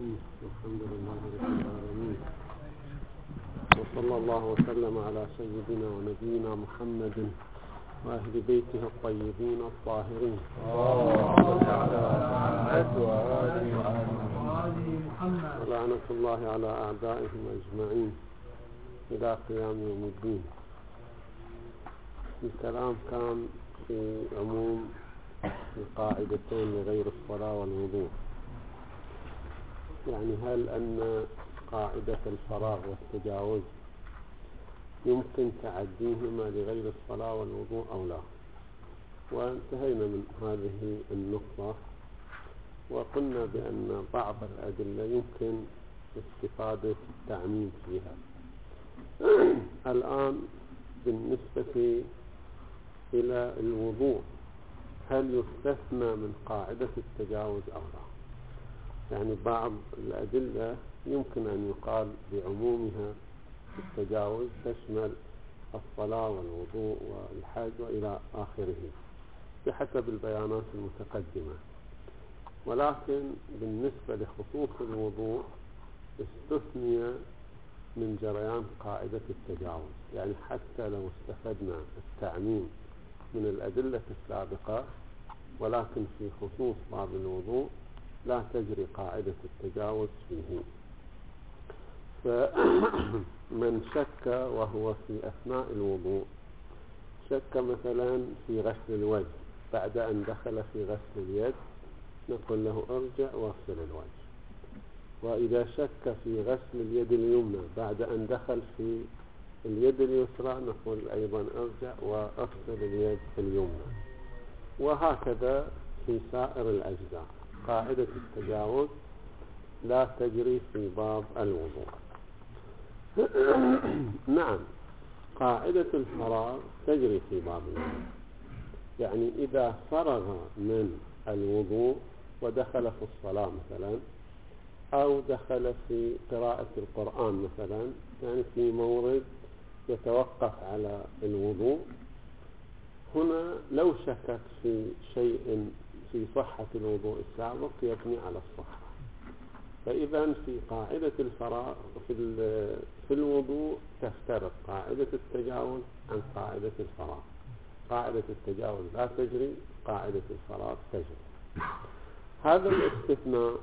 الرحيم. الحمد لله رب العالمين، وصلى الله وسلم على سيدنا ونبينا محمد وأهل بيته الطيبين الطاهرين. ولعنة الله على أعدائهم أجمعين إلى قيام يوم الدين. الكلام كان في عموم القاعدتين لغير الصلاة والوضوء، يعني هل أن قاعدة الفراغ والتجاوز يمكن تعديهما لغير الصلاة والوضوء أو لا؟ وانتهينا من هذه النقطة وقلنا بأن بعض الأدلة يمكن استفادة التعميم فيها. الآن بالنسبة إلى الوضوء، هل يستثنى من قاعدة التجاوز أو لا؟ يعني بعض الأدلة يمكن أن يقال بعمومها التجاوز تشمل الصلاة والوضوء والحج وإلى آخره بحسب البيانات المتقدمة، ولكن بالنسبة لخصوص الوضوء استثني من جريان قاعدة التجاوز. يعني حتى لو استفدنا التعميم من الأدلة السابقة، ولكن في خصوص باب الوضوء لا تجري قاعدة التجاوز فيه. فمن شك وهو في أثناء الوضوء، شك مثلا في غسل الوجه بعد أن دخل في غسل اليد، نقول له ارجع واغسل الوجه. وإذا شك في غسل اليد اليمنى بعد أن دخل في اليد اليسرى، نقول أيضا ارجع واغسل اليد اليمنى. وهكذا في سائر الأجزاء قاعدة التجاوز لا تجري في باب الوضوء. نعم، قاعدة الفراغ تجري في باب الوضوء. يعني إذا فرغ من الوضوء ودخل في الصلاة مثلا، أو دخل في قراءة القرآن مثلا، يعني في مورد يتوقف على الوضوء، هنا لو شكك في شيء في صحة الوضوء السابق يبني على الصحة. فإذا في قاعدة الفراغ في الوضوء تفترق قاعدة التجاوز عن قاعدة الفراغ. قاعدة التجاوز لا تجري، قاعدة الفراغ تجري. هذا الاستثناء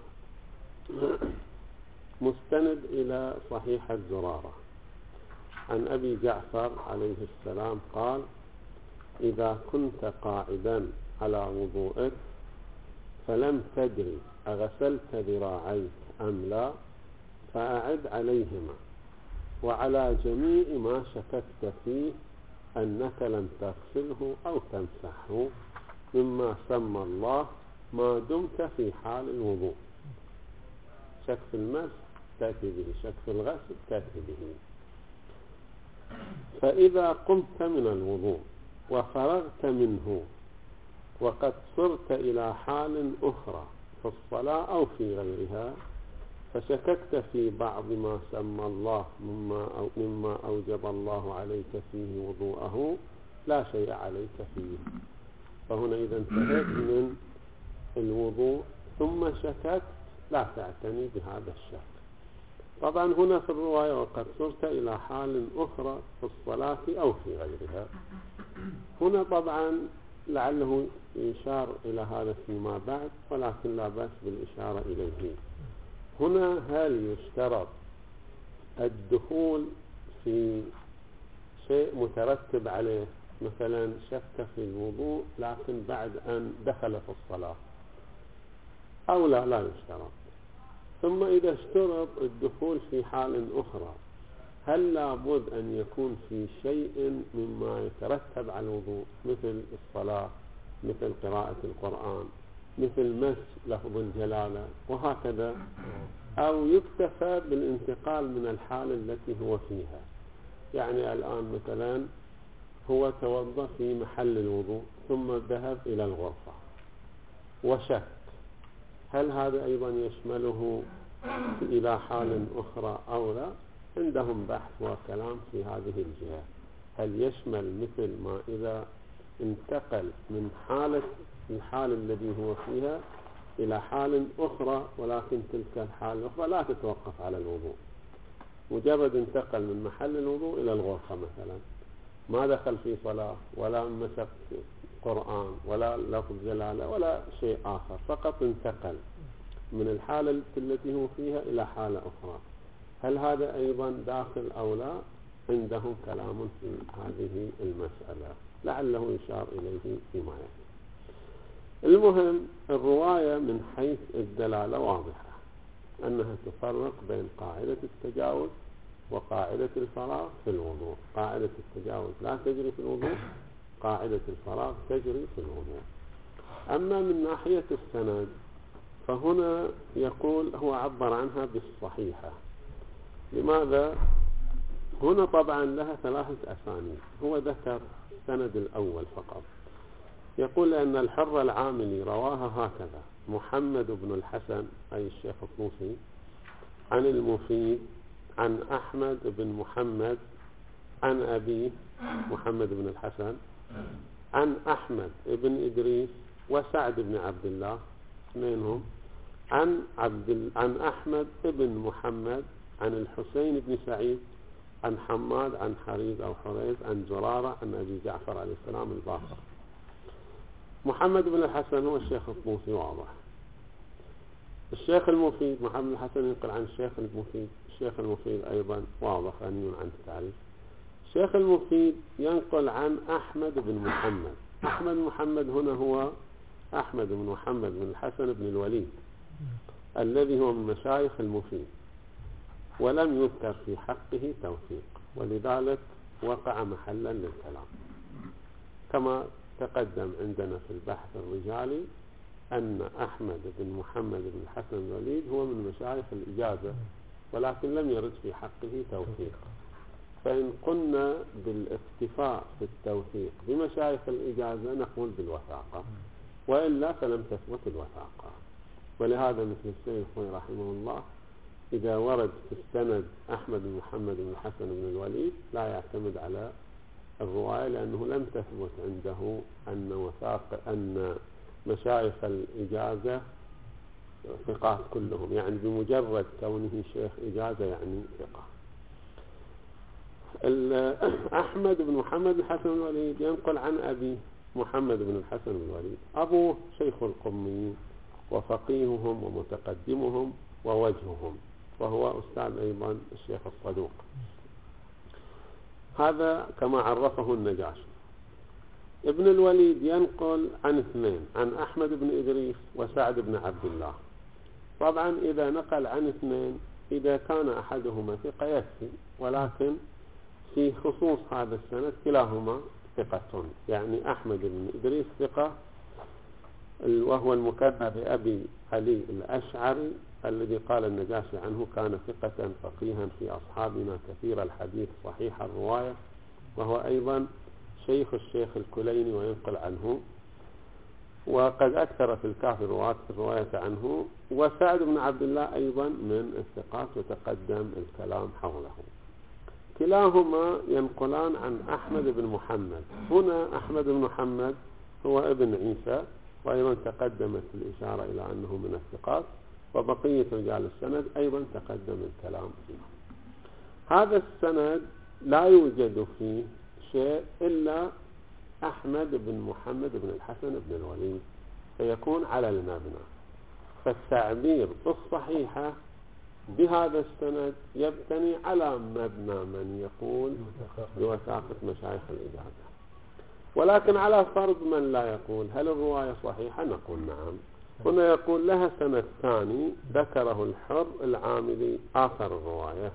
مستند إلى صحيحة زرارة عن أبي جعفر عليه السلام قال: إذا كنت قاعدا على وضوءك فلم تدري أغسلت ذراعيك أم لا، فأعد عليهما، وعلى جميع ما شككت فيه أنك لم تغسله أو تمسحه مما سمى الله ما دمت في حال الوضوء. شك في المس تأتي به، شك في الغسل تأتي به. فإذا قمت من الوضوء وفرغت منه وقد صرت إلى حال أخرى في الصلاة أو في غيرها، فشككت في بعض ما سمى الله مما أوجب الله عليك فيه وضوءه، لا شيء عليك فيه. فهنا إذا انتهيت من الوضوء ثم شككت، لا تعتني بهذا الشك. طبعا هنا في الرواية وقد صرت إلى حال أخرى في الصلاة أو في غيرها، هنا طبعا لعله يشار إلى هذا فيما بعد، ولكن لا بأس بالإشارة إليه. هنا هل يشترط الدخول في شيء مترتب عليه، مثلا شك في الوضوء لكن بعد أن دخل في الصلاة، أو لا يشترط؟ ثم إذا اشترط الدخول في حال أخرى، هل لابد أن يكون في شيء مما يترتب على الوضوء مثل الصلاة، مثل قراءة القرآن، مثل مس لفظ الجلالة وهكذا، أو يكتفى بالانتقال من الحال التي هو فيها؟ يعني الآن مثلا هو توضأ في محل الوضوء ثم ذهب إلى الغرفة وشك، هل هذا أيضا يشمله إلى حال أخرى أو لا؟ عندهم بحث وكلام في هذه الجهة. هل يشمل مثل ما إذا انتقل من حالة الحال الذي هو فيها إلى حال أخرى، ولكن تلك الحال الأخرى لا تتوقف على الوضوء، مجرد انتقل من محل الوضوء إلى الغرفة مثلا، ما دخل في صلاة ولا مسك قرآن ولا لفظ جلالة ولا شيء آخر، فقط انتقل من الحالة التي هو فيها إلى حالة أخرى، هل هذا أيضا داخل أو لا؟ عندهم كلام في هذه المسألة، لعله يشار إليه فيما يأتي. المهم الرواية من حيث الدلالة واضحة، أنها تفرق بين قاعدة التجاوز وقاعدة الفراغ في الوضوء. قاعدة التجاوز لا تجري في الوضوء، قاعدة الفراغ تجري في الوضوء. أما من ناحية السند فهنا يقول هو عبر عنها بالصحيحة. لماذا؟ هنا طبعا لها 3 أسانيد، هو ذكر السند الأول فقط، يقول أن الحر العاملي رواها هكذا: محمد بن الحسن أي الشيخ الطوسي عن المفيد عن أحمد بن محمد عن أبيه محمد بن الحسن عن أحمد بن إدريس وسعد بن عبد الله اثنينهم عن أحمد بن محمد عن الحسين بن سعيد عن حماد عن حريز أو حريز عن زرارة عن أبي جعفر عليه السلام الباقر. محمد بن الحسن هو الشيخ الطوسي واضح. الشيخ المفيد محمد بن الحسن ينقل عن الشيخ المفيد، الشيخ المفيد أيضا واضح غني عن التعريف. الشيخ المفيد ينقل عن أحمد بن محمد. أحمد محمد هنا هو أحمد بن محمد بن الحسن بن الوليد الذي هو من مشايخ المفيد، ولم يذكر في حقه توثيق، ولذلك وقع محلا للكلام. كما تقدم عندنا في البحث الرجالي أن أحمد بن محمد بن الحسن الوليد هو من مشايخ الإجازة، ولكن لم يرد في حقه توثيق. فإن قلنا بالاكتفاء في التوثيق بمشايخ الإجازة نقول بالوثاقة، وإلا فلم تثبت الوثاقة. ولهذا مثل السيد الخوي رحمه الله إذا ورد في السند أحمد بن محمد بن الحسن بن الوليد لا يعتمد على الرواية، لأنه لم تثبت عنده أن مشايخ الإجازة ثقات كلهم، يعني بمجرد كونه شيخ إجازة يعني ثقة. أحمد بن محمد بن الحسن بن الوليد ينقل عن أبي محمد بن الحسن بن الوليد، أبوه شيخ القميين وفقيههم ومتقدمهم ووجههم، وهو أستاذ أيضا الشيخ الصدوق. هذا كما عرفه النجاشي. ابن الوليد ينقل عن 2، عن أحمد بن إدريس وسعد بن عبد الله. طبعا إذا نقل عن 2 إذا كان أحدهما ثقة يكفي، ولكن في خصوص هذا السند كلاهما ثقة، يعني أحمد بن إدريس ثقة وهو المكنى بأبي علي الأشعري الذي قال النجاشي عنه كان ثقة فقيها في أصحابنا كثير الحديث صحيح الرواية، وهو أيضا شيخ الشيخ الكليني وينقل عنه، وقد أكثر في الكافي الرواية عنه. وسعد بن عبد الله أيضا من الثقات وتقدم الكلام حوله. كلاهما ينقلان عن أحمد بن محمد. هنا أحمد بن محمد هو ابن عيسى، وأيضا تقدمت الإشارة إلى أنه من الثقات، وبقية رجال السند أيضا تقدم الكلام فيه. هذا السند لا يوجد فيه شيء إلا أحمد بن محمد بن الحسن بن الوليد، فيكون على المبنى. فالتعبير بالصحيحة بهذا السند يبتني على مبنى من يقول بوثاقة مشايخ الإجازة. ولكن على فرض من لا يقول هل الرواية صحيحة؟ نقول نعم. هنا يقول لها سند ثاني ذكره الحر العاملي آخر الرواية،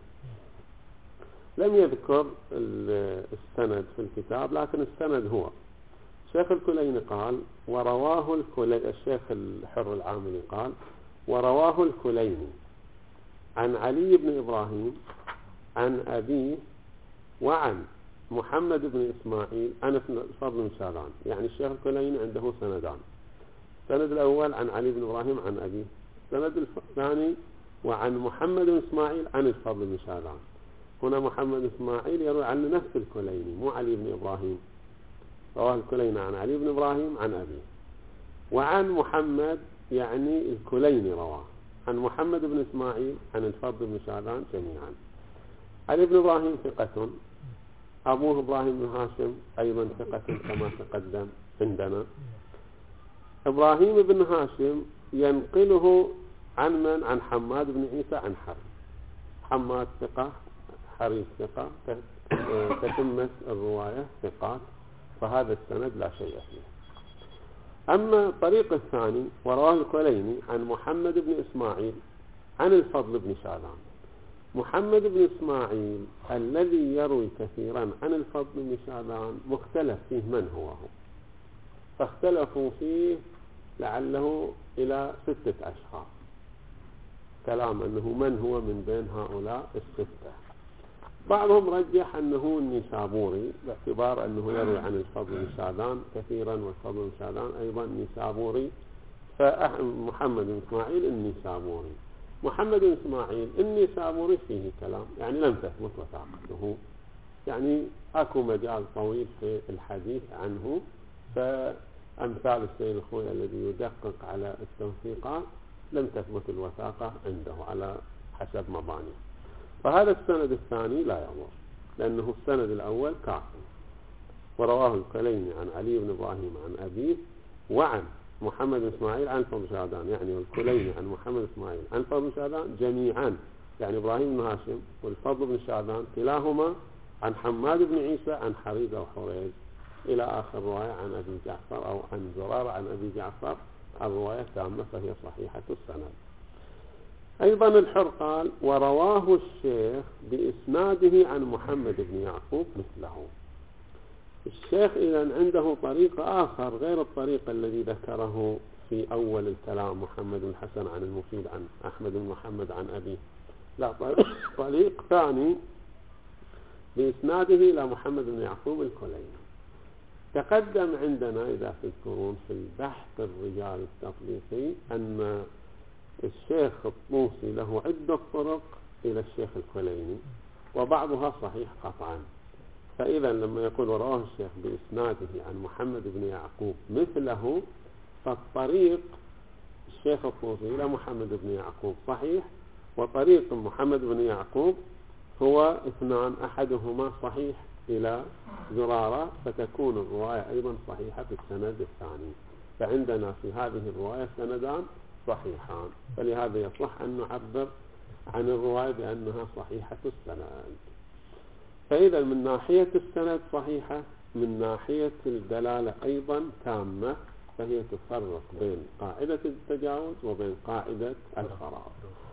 لم يذكر السند في الكتاب، لكن السند هو الشيخ الكليني قال ورواه الشيخ الحر العاملي قال ورواه الكليني عن علي بن إبراهيم عن أبيه وعن محمد بن إسماعيل عن الفضل بن شاذان. يعني الشيخ الكليني عنده سندان، السند الأول عن علي بن إبراهيم عن أبيه، السند الثاني وعن محمد بن إسماعيل عن الفضل بن شاذان. هنا محمد إسماعيل يروي عن نفس الكليني مو علي بن إبراهيم، رواه الكليني عن علي بن إبراهيم عن أبيه، وعن محمد يعني الكليني رواه عن محمد بن إسماعيل عن الفضل بن شعبان جميعا. علي بن إبراهيم ثقة، أبوه إبراهيم بن هاشم أيضا ثقة كما تقدم عندنا. إبراهيم بن هاشم ينقله عن من؟ عن حماد بن عيسى عن حرب. حماد ثقة، حريص ثقة، تتمة الرواية ثقات، فهذا السند لا شيء فيه. أما الطريق الثاني ورواه الكليني عن محمد بن إسماعيل عن الفضل بن شعبان. محمد بن إسماعيل الذي يروي كثيرا عن الفضل بن شعبان مختلف فيه من هو، فاختلفوا فيه لعله إلى 6 أشخاص، كلام أنه من هو من بين هؤلاء 6. بعضهم رجح أنه النيسابوري باعتبار أنه يروي عن الفضل بن شعبان كثيرا، والفضل بن شعبان أيضا نيسابوري، فمحمد بن إسماعيل النيسابوري. محمد بن إسماعيل النيسابوري فيه كلام، يعني لم تثبت وثاقته، يعني أكو مجال طويل في الحديث عنه، فأمثال السيد الخوي الذي يدقق على التوثيقات لم تثبت الوثاقة عنده على حسب مبانيه. فهذا السند الثاني لا يضر، لأنه السند الأول كافي. ورواه الكليني عن علي بن إبراهيم عن أبيه وعن محمد بن إسماعيل عن فضل شعبان، يعني الكليني عن محمد بن إسماعيل عن فضل شعبان جميعا، يعني إبراهيم بن هاشم والفضل بن شعبان كلاهما عن حماد بن عيسى عن حريز أو حريز إلى آخر رواية عن أبي جعفر أو عن زرارة عن أبي جعفر. الرواية تامة فهي صحيحة السند. أيضا الحر قال ورواه الشيخ بإسناده عن محمد بن يعقوب مثله. الشيخ إذن عنده طريق آخر غير الطريق الذي ذكره في أول الكلام، محمد بن حسن عن المفيد عن أحمد بن محمد عن أبيه، لا، طريق ثاني بإسناده إلى محمد بن يعقوب الكليني. تقدم عندنا إذا تذكرون في البحث الرجال التطبيقي أن الشيخ الطوسي له عدة طرق إلى الشيخ الكليني وبعضها صحيح قطعا. فإذا لما يقول وراه الشيخ بإسناده عن محمد بن يعقوب مثله، فالطريق الشيخ الطوسي إلى محمد بن يعقوب صحيح، وطريق محمد بن يعقوب هو 2، أحدهما صحيح إلى زرارة، فتكون الرواية أيضا صحيحة في السند الثاني. فعندنا في هذه الرواية سندان صحيحان، فلهذا يصح أن نعبر عن الرواية بأنها صحيحة السند. فإذا من ناحية السند صحيحة، من ناحية الدلالة أيضا تامة، فهي تفرق بين قاعدة التجاوز وبين قاعدة الفراغ.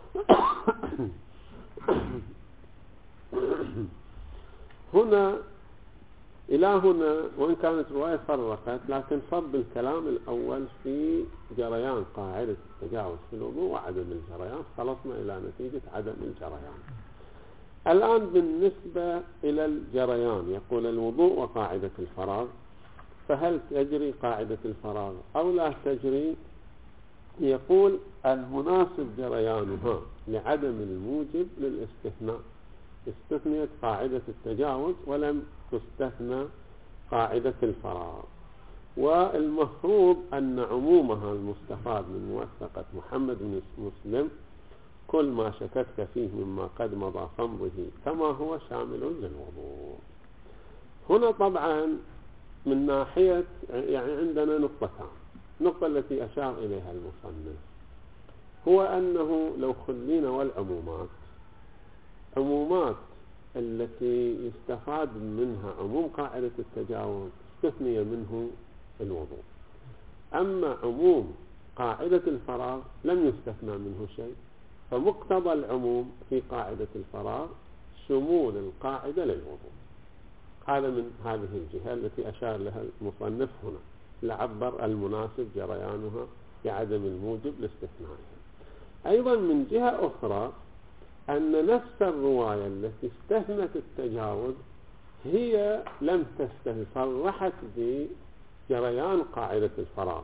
هنا إلى هنا وإن كانت رواية فرقت، لكن صب الكلام الأول في جريان قاعدة التجاوز في الوضوء وعدم الجريان، خلصنا إلى نتيجة عدم الجريان. الآن بالنسبة إلى الجريان يقول الوضوء وقاعدة الفراغ، فهل تجري قاعدة الفراغ أو لا تجري؟ يقول المناسب جريانها لعدم الموجب للاستثناء. استثنيت قاعدة التجاوز ولم تستثنى قاعدة الفراغ، والمفروض أن عمومها المستفاد من موثقة محمد بن مسلم كل ما شككت فيه مما قد مضى فامضه كما هو شامل للوضوء. هنا طبعا من ناحية يعني عندنا نقطتان. النقطة التي أشار إليها المصنف هو أنه لو خلينا والعمومات، عمومات التي يستفاد منها عموم قاعدة التجاوز استثني منه الوضوء، أما عموم قاعدة الفراغ لم يستثنى منه شيء، فمقتضى العموم في قاعدة الفراغ شمول القاعدة للوضوء. هذا من هذه الجهة التي أشار لها المصنف هنا، لعبر المناسب جريانها بعدم الموجب لاستثنائها. أيضا من جهة أخرى أن نفس الرواية التي استثنت التجاوز هي لم تستثن، صرحت بجريان قاعدة الفراغ،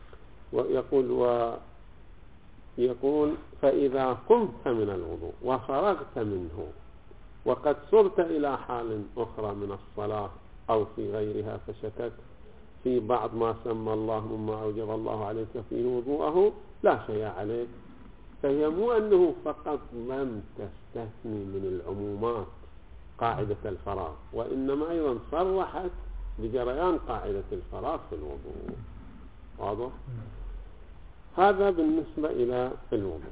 يقول فإذا قمت من الوضوء وفرغت منه وقد صرت إلى حال أخرى من الصلاة أو في غيرها فشككت في بعض ما سمى الله مما أوجب الله عليك فيه وضوءه لا شيء عليك. فهي مو أنه فقط لم تستثني من العمومات قاعدة الفراغ، وإنما أيضا صرحت بجريان قاعدة الفراغ في الوضوء. واضح؟ هذا بالنسبة إلى الوضوء.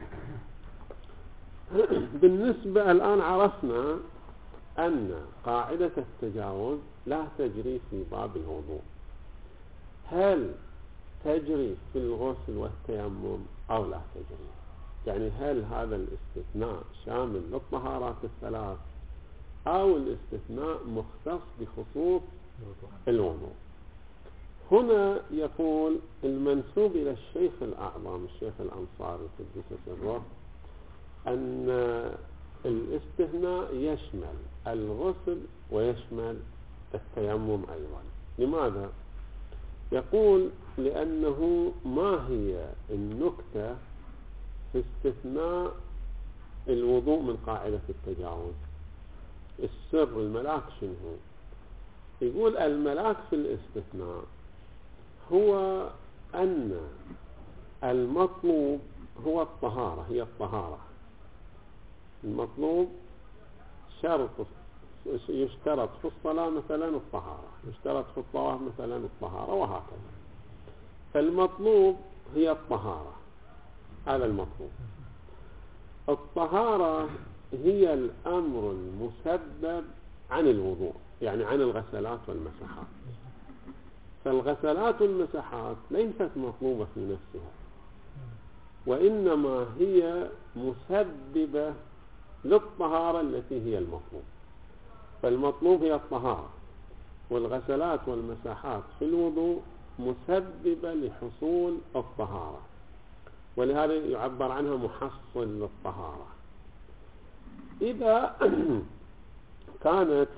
بالنسبة الآن عرفنا أن قاعدة التجاوز لا تجري في باب الوضوء. هل تجري في الغسل والتيمم أو لا تجري؟ يعني هل هذا الاستثناء شامل للطهارات الثلاث أو الاستثناء مختص بخصوص الوضوء؟ هنا يقول المنسوب إلى الشيخ الأعظم الشيخ الأنصاري قدس سره أن الاستثناء يشمل الغسل ويشمل التيمم أيضا. لماذا؟ يقول لأنه ما هي النكتة في استثناء الوضوء من قاعدة التجاوز؟ السر الملاك شنو هو؟ يقول الملاك في الاستثناء هو أن المطلوب هو الطهارة، هي الطهارة. المطلوب شرط يشترط في الصلاة مثلا الطهارة، يشترط في الطواف مثلا الطهارة، وهكذا. فالمطلوب هي الطهارة، هذا المطلوب. الطهارة هي الأمر المسبب عن الوضوء، يعني عن الغسلات والمسحات. فالغسلات والمسحات ليست مطلوبة في نفسها، وإنما هي مسببة للطهارة التي هي المطلوب. فالمطلوب هي الطهارة، والغسلات والمساحات في الوضوء مسببة لحصول الطهارة، ولهذا يعبر عنها محصل للطهارة. إذا كانت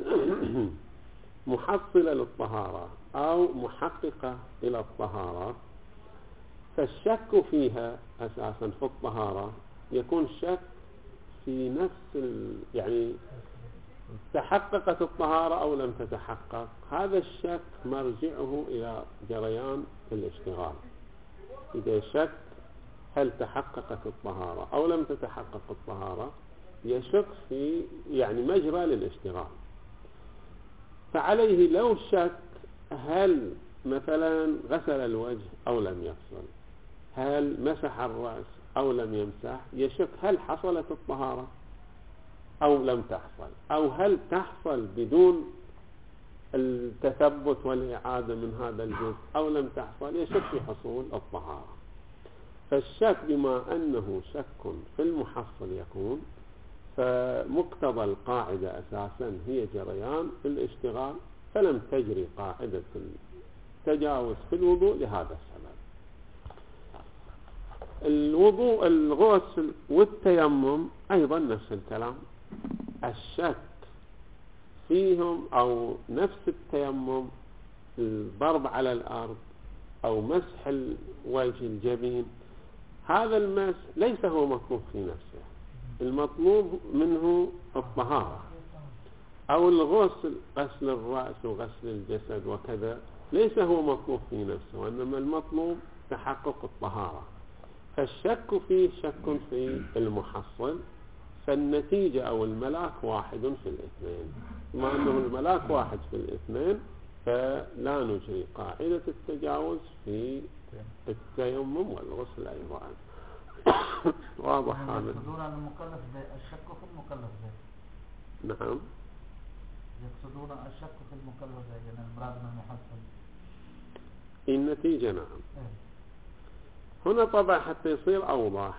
محصلة للطهارة أو محققة إلى الطهارة، فالشك فيها أساسا في الطهارة يكون شك في نفس يعني تحققت الطهارة أو لم تتحقق. هذا الشك مرجعه إلى جريان الاشتغال. إذا شك هل تحققت الطهارة أو لم تتحقق الطهارة، يشك في يعني مجرى للاشتغال. فعليه لو شك هل مثلا غسل الوجه أو لم يغسل، هل مسح الرأس أو لم يمسح، يشك هل حصلت الطهارة أو لم تحصل، أو هل تحصل بدون التثبت والإعادة من هذا الجزء أو لم تحصل، يشك في حصول الطهارة. فالشك بما أنه شك في المحصل يكون، فمقتضى القاعدة أساسا هي جريان الاشتغال، فلم تجري قاعدة التجاوز في الوضوء لهذا السبب. الوضوء الغسل والتيمم أيضا نفس الكلام. الشك فيهم أو نفس التيمم، الضرب على الأرض أو مسح الوجه الجبين، هذا المس ليس هو مطلوب في نفسه، المطلوب منه الطهارة. أو الغسل، غسل الرأس وغسل الجسد وكذا، ليس هو مطلوب في نفسه، وإنما المطلوب تحقق الطهارة. فالشك فيه شك في المحصل، فالنتيجة أو الملاك واحد في الاثنين. بما أنه الملاك واحد في الاثنين، فلا نجري قاعدة التجاوز في التيمم والغسل أيضا. واضح هذا؟ يقصدون أن المكلف الشك في المكلف زي. نعم، يقصدون الشك في المكلف زي، يعني المراد من المحصل. النتيجة نعم. هنا طبعا حتى يصير أوضح،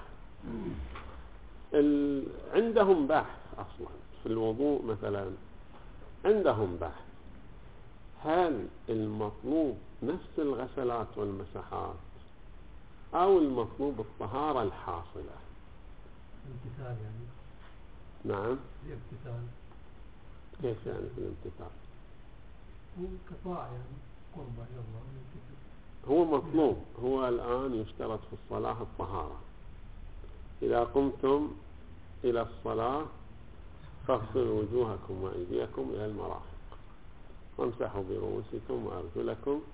عندهم بحث أصلا في الوضوء مثلا، عندهم بحث هل المطلوب نفس الغسلات والمسحات أو المطلوب الطهارة الحاصلة. الامتثال يعني. نعم، الامتثال. كيف يعني في الامتثال؟ هو كطاعة يعني قربة إلى الله. هو مطلوب، هو الآن يشترط في الصلاة الطهارة. إذا قمتم إلى الصلاة فاغسلوا وجوهكم وأيديكم إلى المرافق، وامسحوا برؤوسكم وأرجلكم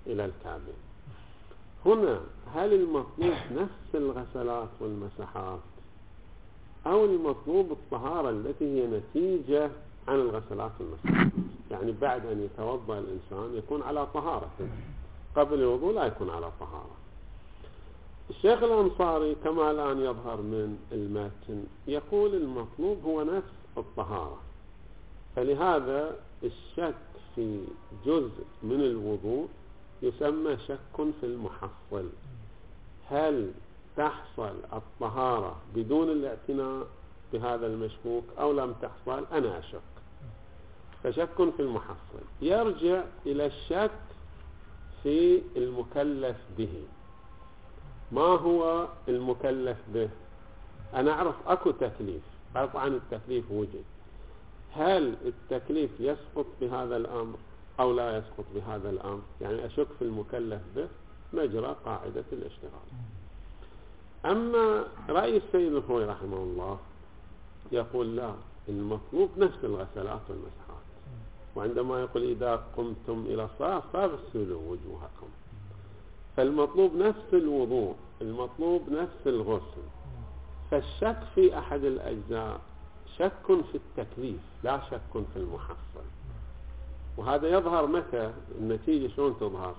إلى الكعبين. هنا هل المطلوب نفس الغسلات والمسحات أو المطلوب الطهارة التي هي نتيجة عن الغسلات والمسحات؟ يعني بعد أن يتوضأ الإنسان يكون على طهارة، قبل الوضوء لا يكون على طهارة. الشيخ الأنصاري كما الآن يظهر من المتن يقول المطلوب هو نفس الطهارة، فلهذا الشك في جزء من الوضوء يسمى شك في المحصل. هل تحصل الطهارة بدون الاعتناء بهذا المشكوك أو لم تحصل؟ أنا أشك، فشك في المحصل يرجع إلى الشك في المكلف به. ما هو المكلف به؟ أنا أعرف أكو تكليف، قطعا التكليف وجد، هل التكليف يسقط بهذا الأمر أو لا يسقط بهذا الأمر؟ يعني أشك في المكلف به مجرى قاعدة الاشتغال. أما رأي السيد الخوئي رحمه الله يقول لا، المطلوب نفس الغسلات والمسحات، وعندما يقول إذا قمتم إلى الصلاة فاغسلوا وجوهكم، فالمطلوب نفس الوضوء، المطلوب نفس الغسل. فالشك في أحد الأجزاء شك في التكليف لا شك في المحصل. وهذا يظهر متى النتيجة شلون تظهر؟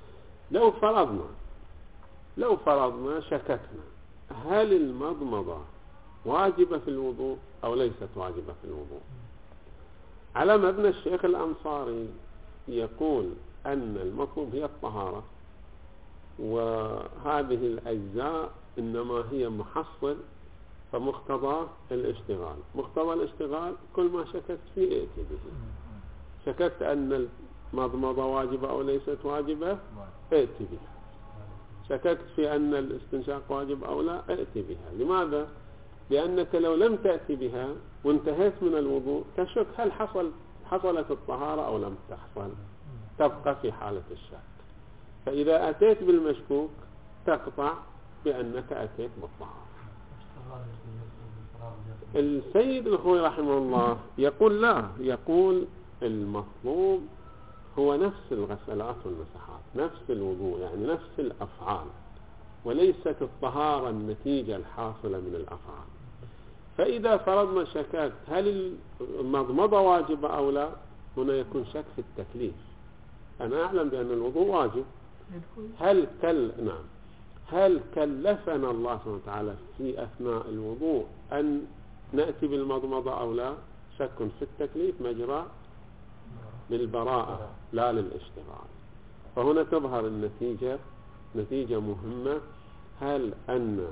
لو فرضنا شككنا هل المضمضة واجبة في الوضوء أو ليست واجبة في الوضوء. على مبنى الشيخ الأنصاري يقول أن المطلوب هي الطهارة، وهذه الأجزاء إنما هي محصل، فمقتضى الاشتغال، مقتضى الاشتغال كل ما شككت فيه ائت به. شككت أن المضمضة واجبة أو ليست واجبة ائت بها، شككت في أن الاستنشاق واجب أو لا ائت بها. لماذا؟ لأنك لو لم تأتي بها وانتهيت من الوضوء تشك هل حصلت الطهارة أو لم تحصل، تبقى في حالة الشك. فإذا أتيت بالمشكوك تقطع بأنك أتيت بالطهارة. السيد الخوئي رحمه الله يقول لا، يقول المطلوب هو نفس الغسلات والمسحات، نفس الوضوء، يعني نفس الأفعال، وليست الطهارة النتيجة الحاصلة من الأفعال. فإذا فرضنا شككت هل المضمضة واجبة أو لا، هنا يكون شك في التكليف. أنا أعلم بأن الوضوء واجب، هل كلفنا الله سبحانه وتعالى في أثناء الوضوء أن نأتي بالمضمضة أو لا؟ شك في التكليف مجرى للبراءة لا للاشتغال. فهنا تظهر النتيجة نتيجة مهمة، هل أن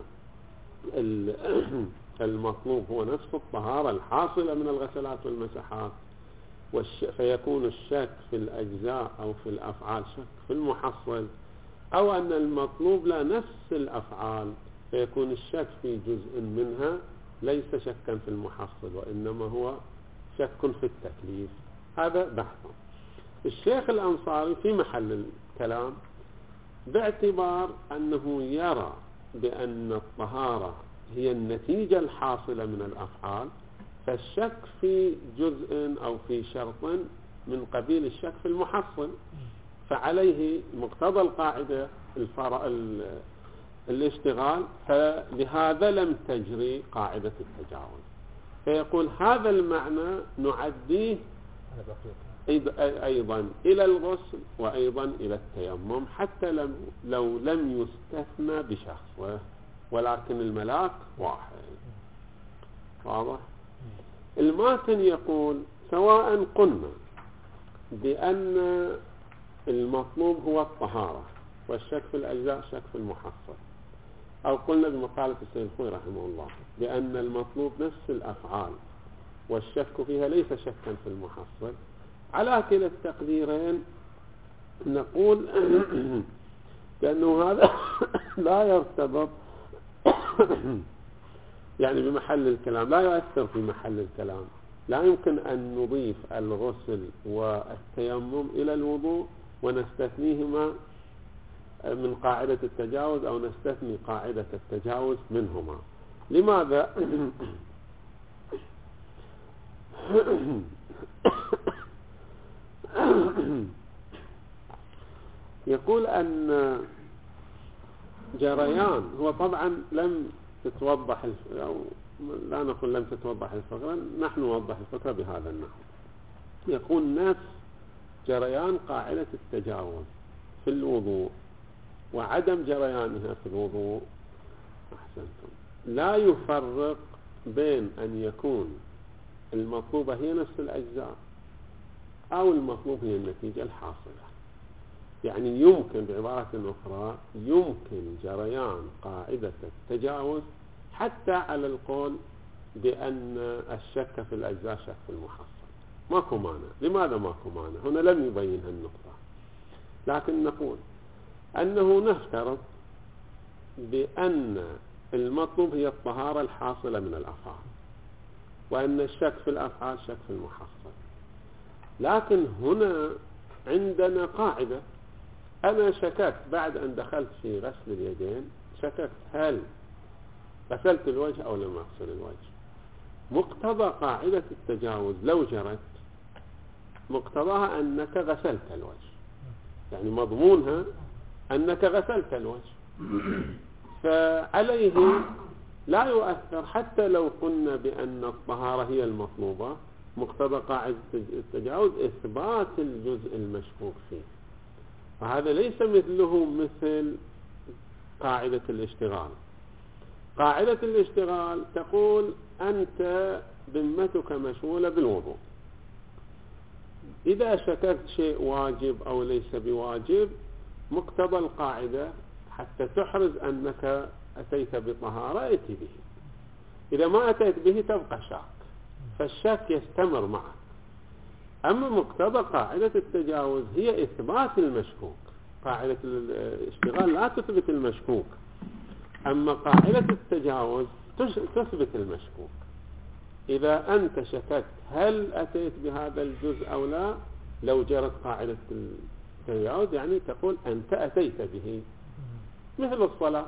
المطلوب هو نفس الطهارة الحاصلة من الغسلات والمسحات، فيكون الشك في الأجزاء أو في الأفعال شك في المحصل، أو أن المطلوب لا نفس الأفعال فيكون الشك في جزء منها ليس شكا في المحصل وإنما هو شك في التكليف. هذا بحث الشيخ الأنصاري في محل الكلام، باعتبار أنه يرى بأن الطهارة هي النتيجة الحاصلة من الأفعال، فالشك في جزء أو في شرط من قبيل الشك في المحصل، فعليه مقتضى القاعدة الاشتغال، فلهذا لم تجري قاعدة التجاوز. فيقول هذا المعنى نعديه أيضا إلى الغسل وأيضا إلى التيمم، حتى لو لم يستثنى بشخصه، ولكن الملاك واحد. واضح؟ الماتن يقول سواء قلنا بأن المطلوب هو الطهارة والشك في الأجزاء شك في المحصل، أو قلنا بمقالة السيد الخوئي رحمه الله بأن المطلوب نفس الأفعال والشك فيها ليس شكا في المحصل، على كلا التقديرين نقول بأنه هذا لا يرتبط يعني بمحل الكلام، لا يؤثر في محل الكلام. لا يمكن أن نضيف الغسل والتيمم إلى الوضوء ونستثنيهما من قاعدة التجاوز أو نستثني قاعدة التجاوز منهما. لماذا؟ يقول أن جريان، هو طبعا لم تتوضح أو لا نقول لم تتوضح الفكرة، نحن نوضح الفكرة بهذا النحو. يقول نفس جريان قاعدة التجاوز في الوضوء وعدم جريانها في الوضوء، أحسنتم، لا يفرق بين أن يكون المطلوبة هي نفس الأجزاء أو المطلوب هي النتيجة الحاصلة. يعني يمكن بعبارة أخرى يمكن جريان قاعدة التجاوز حتى على القول بأن الشك في الأجزاء شك في المحصل، ماكو مانع. لماذا ماكو مانع؟ هنا لم يبين هالنقطة، لكن نقول أنه نفترض بأن المطلوب هي الطهارة الحاصلة من الأفعال، وأن الشك في الأفعال شك في المحصل. لكن هنا عندنا قاعدة، أنا شككت بعد أن دخلت في غسل اليدين، شككت هل غسلت الوجه أو لم أغسل الوجه. مقتضى قاعدة التجاوز لو جرت مقتضاها أنك غسلت الوجه، يعني مضمونها أنك غسلت الوجه، فعليه لا يؤثر حتى لو قلنا بأن الطهارة هي المطلوبة. مقتضى قاعدة التجاوز إثبات الجزء المشكوك فيه، وهذا ليس مثله مثل قاعدة الاشتغال. قاعدة الاشتغال تقول أنت ذمتك مشغولة بالوضوء، إذا شككت شيء واجب أو ليس بواجب، مقتضى القاعدة حتى تحرز أنك أتيت بطهارة أتي به. إذا ما أتيت به تبقى شاك، فالشك يستمر معك. أما مقتضى قاعدة التجاوز هي إثبات المشكوك. قاعدة الاشتغال لا تثبت المشكوك، أما قاعدة التجاوز تثبت المشكوك. إذا أنت شككت هل أتيت بهذا الجزء أو لا، لو جرت قاعدة التجاوز يعني تقول أنت أتيت به. مثل الصلاة،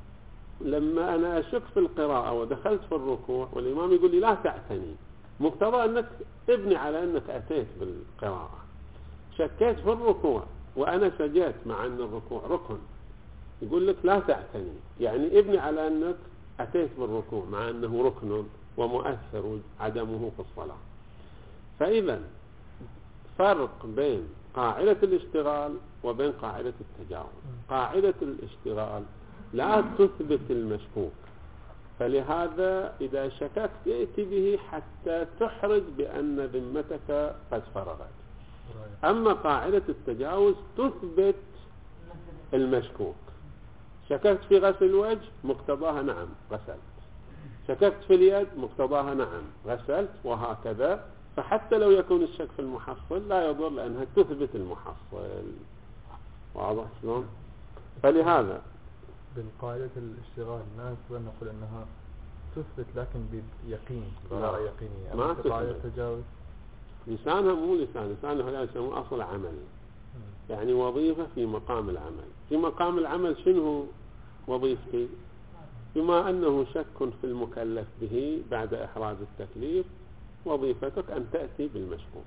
لما أنا أشك في القراءة ودخلت في الركوع والإمام يقول لي لا تعتني، مقتضى أنك ابني على أنك أتيت بالقراءة. شكيت في الركوع وأنا سجدت مع أن الركوع ركن، يقول لك لا تعتني، يعني ابني على أنك أتيت بالركوع مع أنه ركن ومؤثر عدمه في الصلاة. فإذا فرق بين قاعدة الاشتغال وبين قاعدة التجاوز. قاعدة الاشتغال لا تثبت المشكوك، فلهذا إذا شككت يأتي به حتى تحرج بأن ذمتك قد فرغت. أما قاعدة التجاوز تثبت المشكوك. شككت في غسل الوجه، مقتضاها نعم غسلت. شككت في اليد، مقتضاها نعم غسلت، وهكذا. فحتى لو يكون الشك في المحصل لا يضر، لأنها تثبت المحصل. واضح شلون؟ فلهذا بالقاعدة الاشتغال ما نقدر نقول أنها تثبت لكن بيقين، ضرر يقيني. ما قاعدة التجاوز لسانها مو لسانها يسموه أصل عمل، يعني وظيفة في مقام العمل. في مقام العمل شنو وظيفتي؟ بما أنه شك في المكلف به بعد إحراز التكليف، وظيفتك أن تأتي بالمشكوك،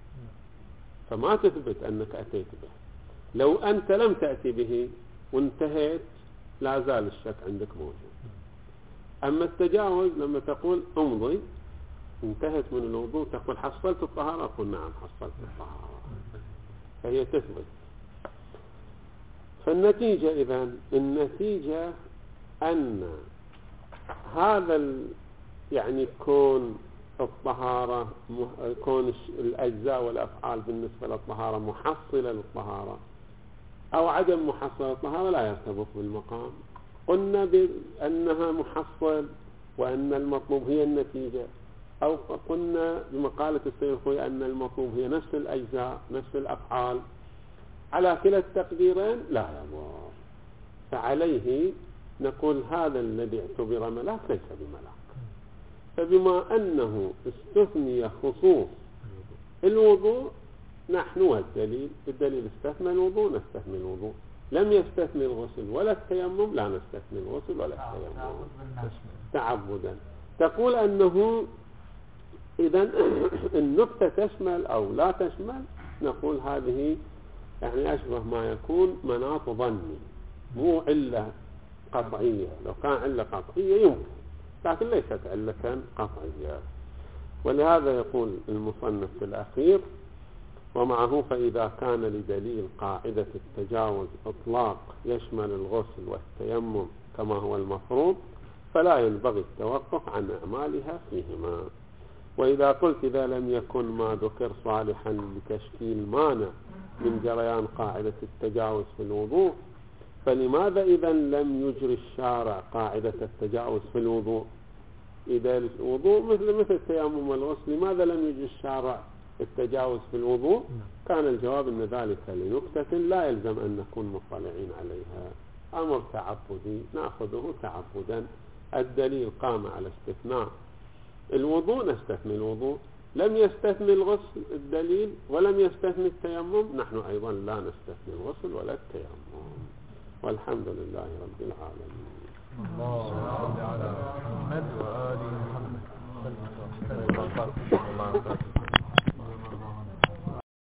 فما تثبت أنك أتيت به. لو أنت لم تأتي به وانتهيت لا زال الشك عندك موجود. أما التجاوز لما تقول امضي، انتهت من الوضوء، تقول حصلت الطهارة، أقول نعم حصلت الطهارة، فهي تثبت. فالنتيجة إذن النتيجة أن هذا يعني كون الطهارة، كون الأجزاء والأفعال بالنسبة للطهارة محصلة للطهارة أو عدم محصلة للطهارة لا يرتبط بالمقام. قلنا بأنها محصل وأن المطلوب هي النتيجة، أو قلنا بمقالة السيد الخوي أن المطلوب هي نفس الأجزاء نفس الأفعال. على كلا التقديرين لا يضر. فعليه نقول هذا الذي اعتبر ملاك ليس بملاك. فبما أنه استثني خصوص الوضوء، نحن والدليل استثنى الوضوء نستثني الوضوء، لم يستثني الغسل ولا التيمم لا نستثني الغسل ولا التيمم تعبدا. تقول أنه إذن النقطة تشمل أو لا تشمل، نقول هذه يعني أشبه ما يكون مناط ظني مو علة قطعية. لو كان علة قطعية يمكن، لكن ليست علة قطعية. ولهذا يقول المصنف في الأخير: ومعه فإذا كان لدليل قاعدة التجاوز إطلاق يشمل الغسل والتيمم كما هو المفروض، فلا ينبغي التوقف عن أعمالها فيهما. وإذا قلت إذا لم يكن ما ذكر صالحا لتشكيل مانع من جريان قاعدة التجاوز في الوضوء، فلماذا إذا لم يجري الشارع قاعدة التجاوز في الوضوء؟ إذا الوضوء مثل التيمم والغسل، لماذا لم يجري الشارع التجاوز في الوضوء؟ كان الجواب أن ذلك لنكتة لا يلزم أن نكون مطلعين عليها، أمر تعبدي نأخذه تعبدا. الدليل قام على استثناء الوضوء نستثني الوضوء، لم يستثني الغسل الدليل ولم يستثني التيمم، نحن أيضا لا نستثني الغسل ولا التيمم. والحمد لله رب العالمين. اللهم صل على محمد وآل محمد.